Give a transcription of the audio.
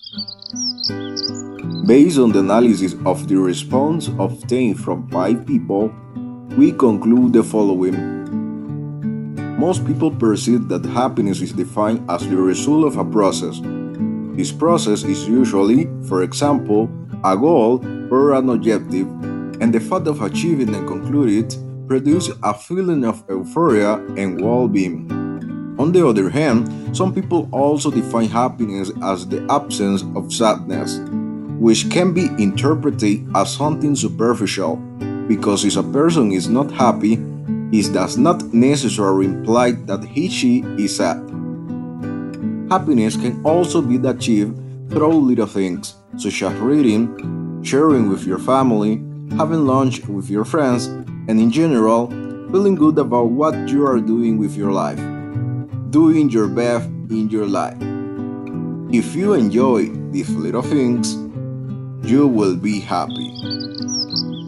Based on the analysis of the response obtained from 5 people, we conclude the following. Most people perceive that happiness is defined as the result of a process. This process is usually, for example, a goal or an objective, and the fact of achieving and concluding it produces a feeling of euphoria and well being. On the other hand, some people also define happiness as the absence of sadness, which can be interpreted as something superficial, because if a person is not happy, it does not necessarily imply that he/she is sad. Happiness can also be achieved through little things, such as reading, sharing with your family, having lunch with your friends, and in general, feeling good about what you are doing with your life, doing your best in your life. If you enjoy these little things, you will be happy.